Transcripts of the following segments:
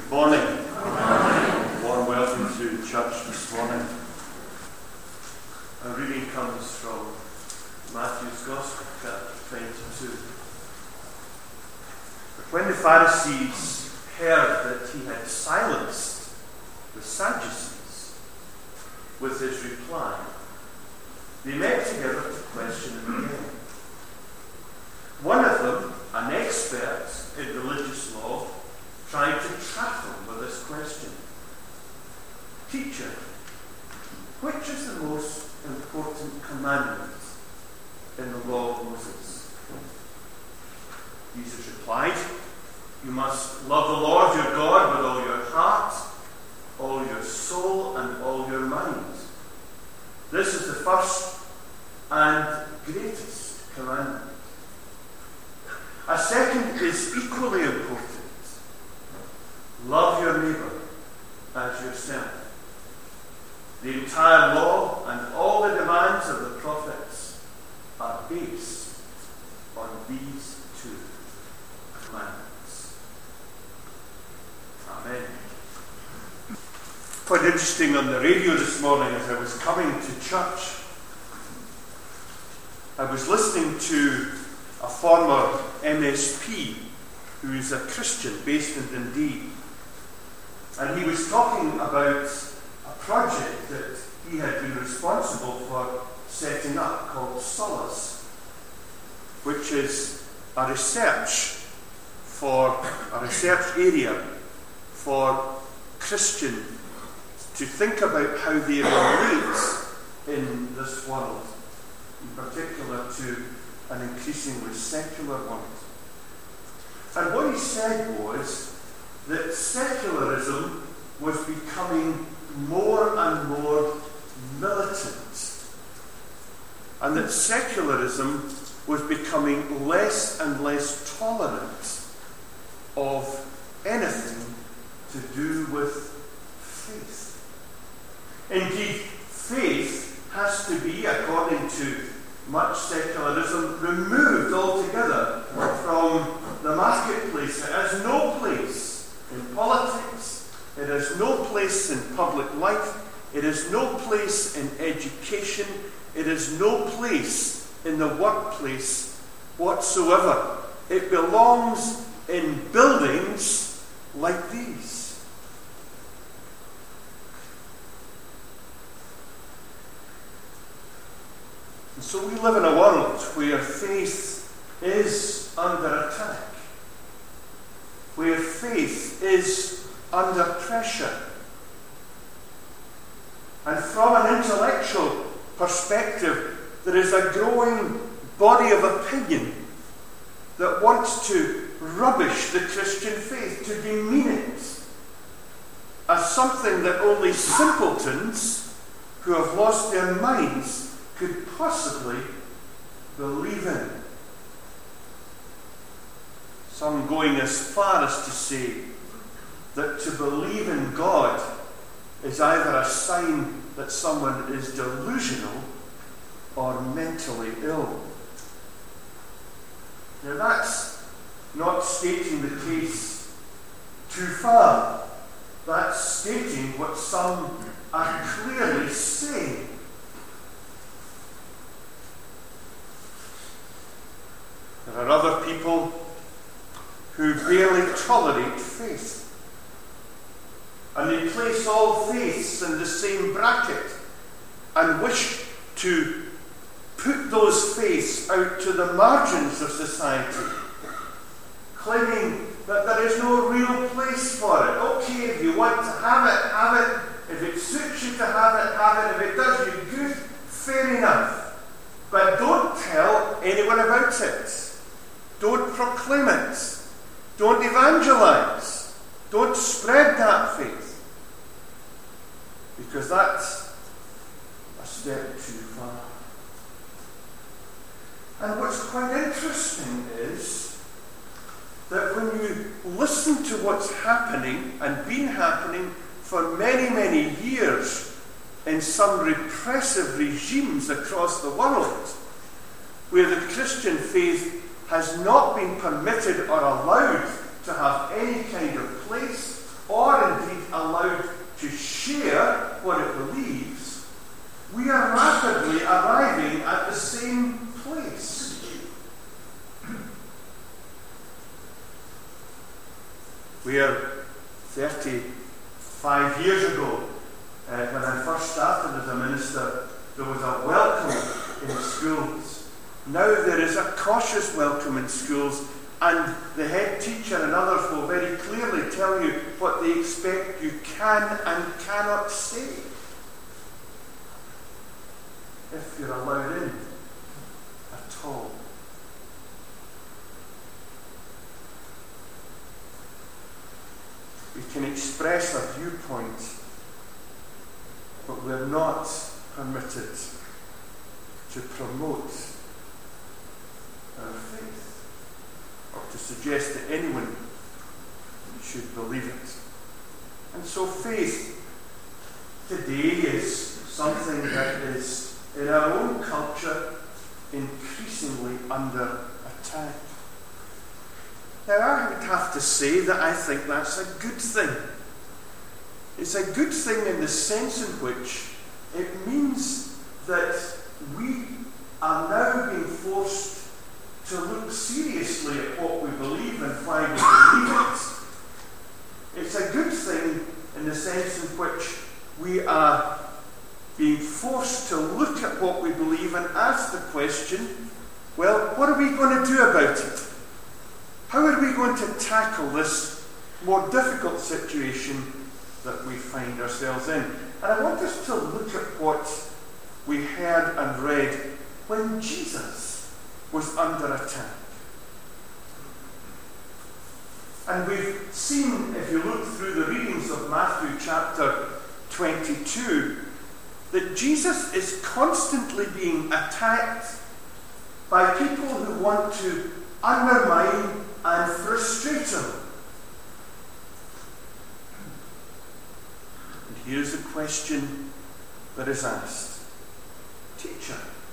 Good morning. Warm welcome to church this morning. Our reading comes from Matthew's Gospel, chapter 22. But when the Pharisees heard that he had silenced the Sadducees with his reply, they met together to question him again. One of them, an expert in religious law, tried to trap him with this question. Teacher, which is the most important commandment in the law of Moses? Jesus replied, you must love the Lord your God with all your heart, all your soul, and all your mind. This is the first and greatest commandment. A second is equally important. Love your neighbour as yourself. The entire law and all the demands of the prophets are based on these two commandments. Amen. Quite interesting on the radio this morning as I was coming to church. I was listening to a former MSP who is a Christian based in Dundee. And he was talking about a project that he had been responsible for setting up called Solace, which is a research area for Christians to think about how they relate in this world, in particular to an increasingly secular world. And what he said was that secularism was becoming more and more militant, and that secularism was becoming less and less tolerant of anything to do with faith. Indeed, faith has to be, according to much secularism, removed altogether from the marketplace. It has no place in politics, it has no place in public life, it has no place in education, it has no place in the workplace whatsoever. It belongs in buildings like these. And so we live in a world where faith is under attack, where faith is under pressure. And from an intellectual perspective, there is a growing body of opinion that wants to rubbish the Christian faith, to demean it as something that only simpletons who have lost their minds could possibly believe in. Some going as far as to say that to believe in God is either a sign that someone is delusional or mentally ill. Now that's not stating the case too far. That's stating what some are clearly saying. There are other people who barely tolerate faith. And they place all faiths in the same bracket and wish to put those faiths out to the margins of society, claiming that there is no real place for it. Okay, if you want to have it, have it. If it suits you to have it, have it. If it does you good, fair enough. But don't tell anyone about it. Don't proclaim it. Don't evangelize. Don't spread that faith. Because that's a step too far. And what's quite interesting is that when you listen to what's happening and been happening for many, many years in some repressive regimes across the world, where the Christian faith has not been permitted or allowed to have any kind of place, or indeed allowed to share what it believes, we are rapidly arriving at the same place. Where 35 years ago, when I first started as a minister, there was a welcome in schools. Now there is a cautious welcome in schools, and the head teacher and others will very clearly tell you what they expect you can and cannot say if you're allowed in at all. We can express a viewpoint, but we're not permitted to promote our faith or to suggest that anyone should believe it. And so faith today is something that is, in our own culture, increasingly under attack. Now, I would have to say that I think that's a good thing. It's a good thing in the sense in which it means that we are now being forced to look seriously at what we believe and why we believe it. It's a good thing in the sense in which we are being forced to look at what we believe and ask the question, well, what are we going to do about it? How are we going to tackle this more difficult situation that we find ourselves in? And I want us to look at what we heard and read when Jesus was under attack. And we've seen, if you look through the readings of Matthew chapter 22, that Jesus is constantly being attacked by people who want to undermine and frustrate him. And here's a question that is asked. Teacher,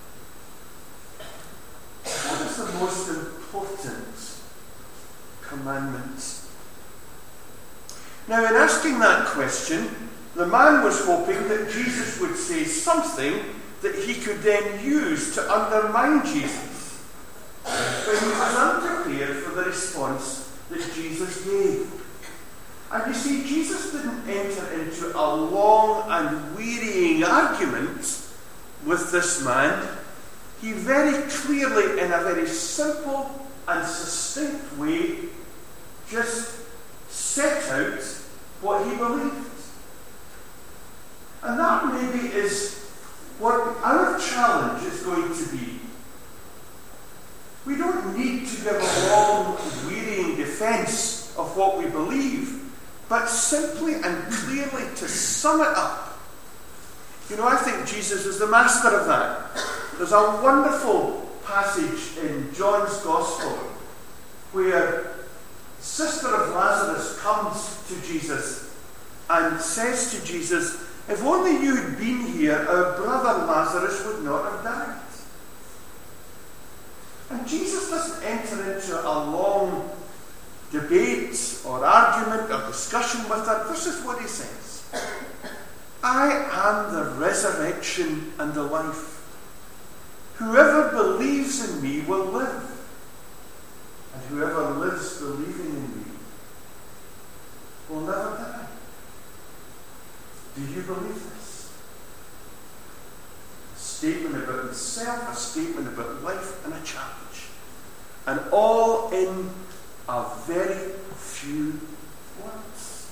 what is the most important commandment? Now, in asking that question, the man was hoping that Jesus would say something that he could then use to undermine Jesus. But he was unprepared for the response that Jesus gave. And you see, Jesus didn't enter into a long and wearying argument with this man. He very clearly, in a very simple and succinct way, just set out what he believed. And that maybe is what our challenge is going to be. We don't need to give a long, wearying defense of what we believe, but simply and clearly to sum it up. You know, I think Jesus is the master of that. There's a wonderful passage in John's Gospel where the sister of Lazarus comes to Jesus and says to Jesus, if only you had been here, our brother Lazarus would not have died. And Jesus doesn't enter into a long debate or argument or discussion with her. This is what he says. I am the resurrection and the life. Whoever believes in me will live. And whoever lives believing in me will never die. Do you believe this? A statement about himself, a statement about life, and a challenge. And all in a very few words.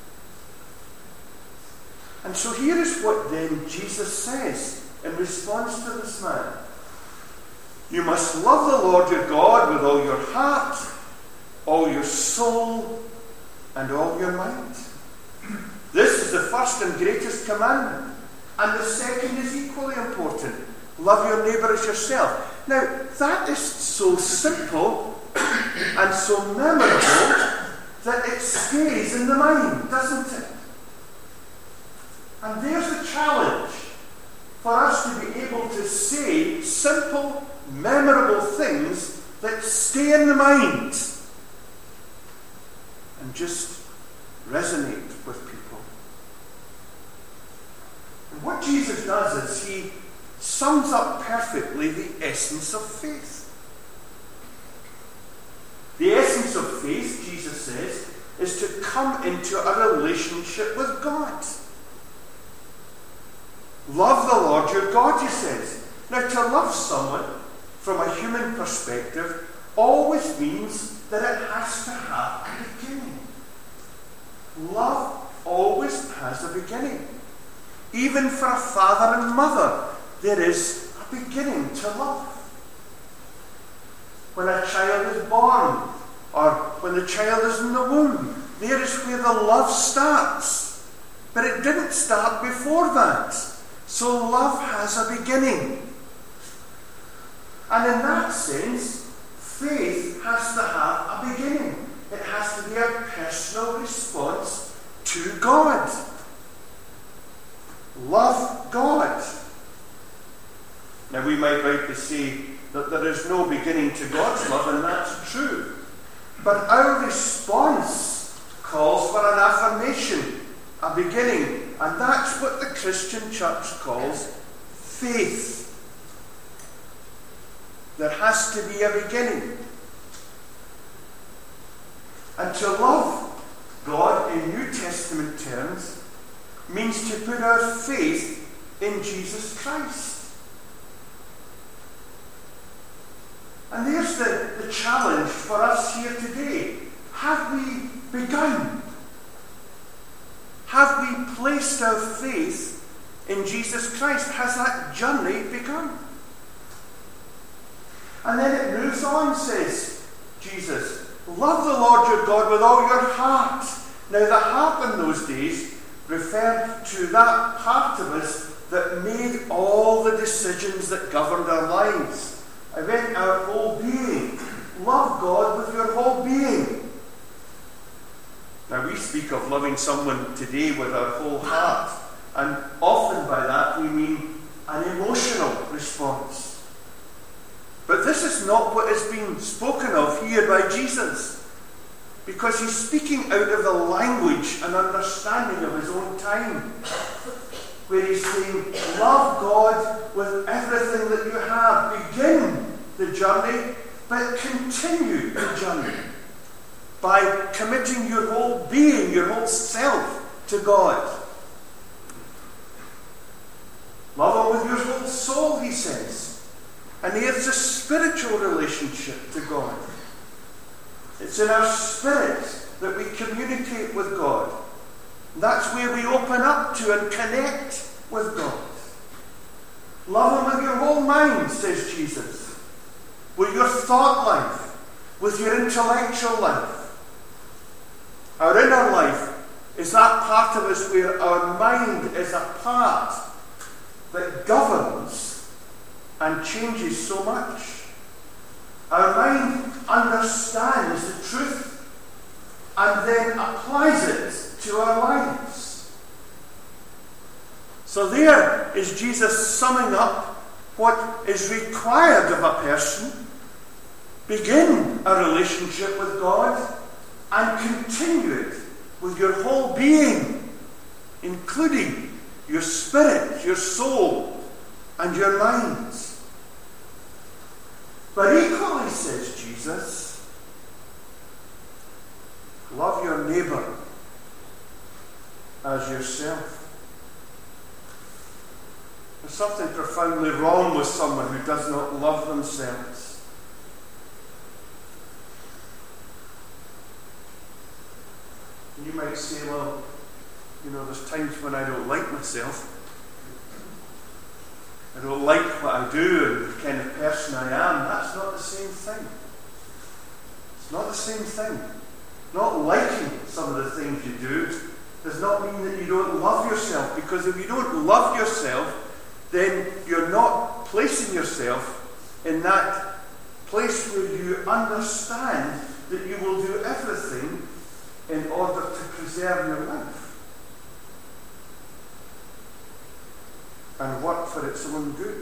And so here is what then Jesus says in response to this man. You must love the Lord your God with all your heart, all your soul, and all your mind. This is the first and greatest commandment. And the second is equally important. Love your neighbour as yourself. Now, that is so simple and so memorable that it stays in the mind, doesn't it? And there's the challenge for us to be able to say simple, memorable things that stay in the mind and just resonate with people. And what Jesus does is he sums up perfectly the essence of faith. The essence of faith, Jesus says, is to come into a relationship with God. Love the Lord your God, he says. Now, to love someone from a human perspective always means that it has to have a beginning. Love always has a beginning. Even for a father and mother, there is a beginning to love. When a child is born, or when the child is in the womb, there is where the love starts. But it didn't start before that. So love has a beginning. And in that sense, faith has to have a beginning. It has to be a personal response to God. Love God. Now we might rightly say that there is no beginning to God's love, and that's true. But our response calls for an affirmation, a beginning, and that's what the Christian church calls faith. There has to be a beginning. And to love God in New Testament terms means to put our faith in Jesus Christ. And there's the challenge for us here today. Have we begun? Have we placed our faith in Jesus Christ? Has that journey begun? And then it moves on, says Jesus. Love the Lord your God with all your heart. Now the heart in those days referred to that part of us that made all the decisions that governed our lives. I meant our whole being. Love God with your whole being. Now we speak of loving someone today with our whole heart, and often by that we mean an emotional response. But this is not what is being spoken of here by Jesus, because he's speaking out of the language and understanding of his own time, where he's saying, love God with everything that you have. Begin the journey, but continue the journey by committing your whole being, your whole self to God. Love him with your whole soul, he says. And here's a spiritual relationship to God. It's in our spirit that we communicate with God. That's where we open up to and connect with God. Love him with your whole mind, says Jesus. With your thought life. With your intellectual life. Our inner life is that part of us where our mind is a part that governs and changes so much. Our mind understands the truth and then applies it to our lives. So there is Jesus summing up what is required of a person. Begin a relationship with God and continue it with your whole being, including your spirit, your soul, and your minds. But equally, says Jesus, love your neighbour as yourself. There's something profoundly wrong with someone who does not love themselves. You might say, well, there's times when I don't like myself. I don't like what I do and the kind of person I am. That's not the same thing. It's not the same thing. Not liking some of the things you do does not mean that you don't love yourself, because if you don't love yourself, then you're not placing yourself in that place where you understand that you will do everything in order to preserve your life and work for its own good.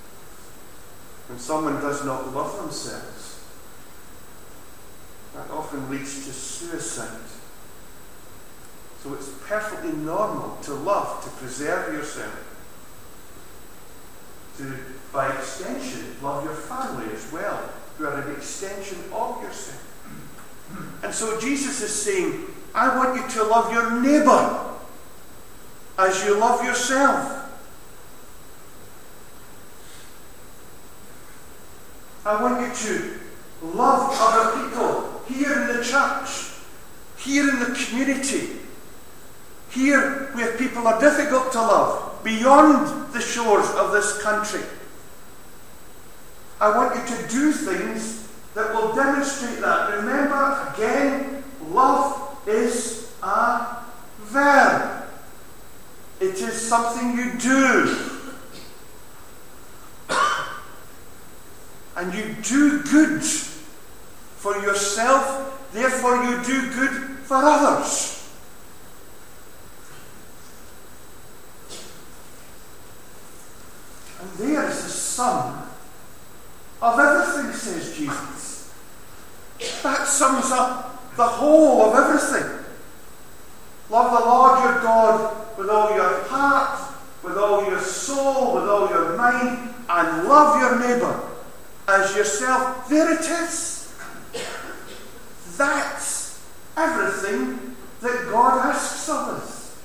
When someone does not love themselves, that often often leads to suicide. So it's perfectly normal to love, to preserve yourself. To, by extension, love your family as well, who are an extension of yourself. And so Jesus is saying, I want you to love your neighbour as you love yourself. I want you to love other people here in the church, here in the community, here where people are difficult to love, beyond the shores of this country. I want you to do things that will demonstrate that. Remember, again, love is a verb. It is something you do. And you do good for yourself, therefore you do good for others. And there is the sum of everything, says Jesus. That sums up the whole of everything. Love the Lord your God with all your heart, with all your soul, with all your mind, and love your neighbour as yourself. There it is. That's everything that God asks of us.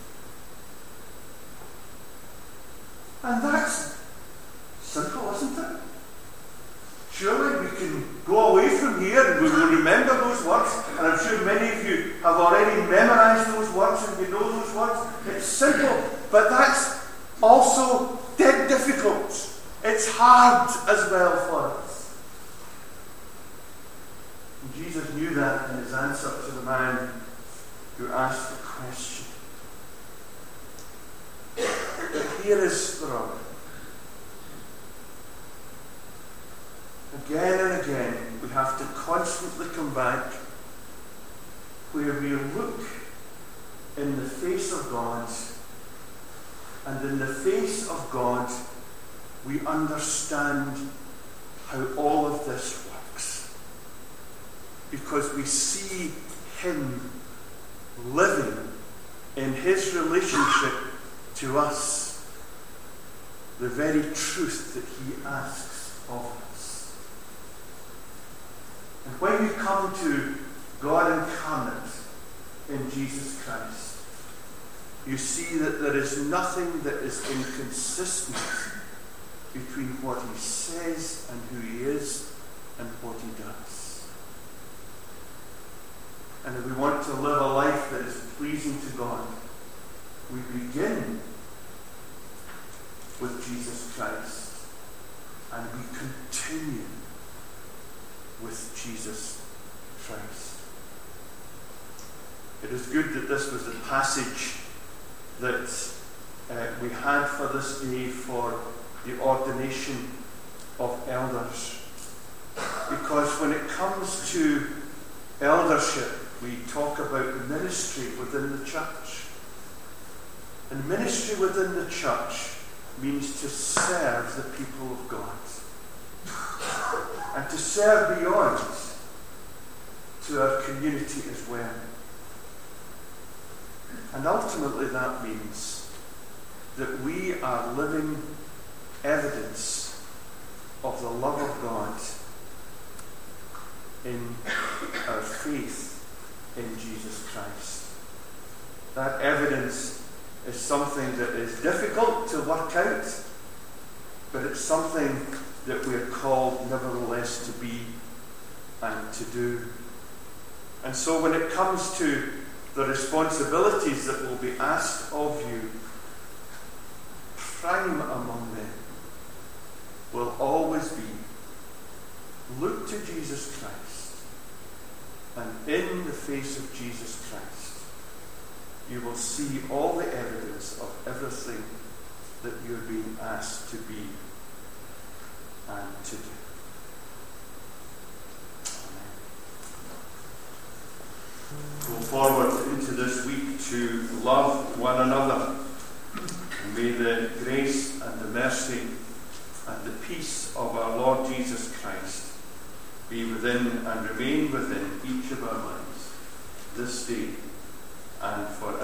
And that's simple, isn't it? Surely we can go away from here and we will remember those words, and I'm sure many of you have already memorised those words and you know those words. It's simple, but that's also dead difficult. It's hard as well for us. And Jesus knew that in his answer to the man who asked the question. But here is the rub. Again and again, we have to constantly come back where we look in the face of God, and in the face of God, we understand how all of this works. Because we see him living in his relationship to us the very truth that he asks of us. And when you come to God incarnate in Jesus Christ, you see that there is nothing that is inconsistent between what he says and who he is and what he does. And if we want to live a life that is pleasing to God, we begin with Jesus Christ and we continue with Jesus Christ. It is good that this was the passage that we had for this day for the ordination of elders. Because when it comes to eldership, we talk about the ministry within the church. And ministry within the church means to serve the people of God. And to serve beyond to our community as well. And ultimately that means that we are living evidence of the love of God in our faith in Jesus Christ. That evidence is something that is difficult to work out, but it's something that we're called nevertheless to be and to do. And so when it comes to the responsibilities that will be asked of you, prime among them will always be look to Jesus Christ, and in the face of Jesus Christ you will see all the evidence of everything that you're being asked to be and to do. Go forward into this week to love one another. And may the grace and the mercy and the peace of our Lord Jesus Christ be within and remain within each of our lives. this day and forever.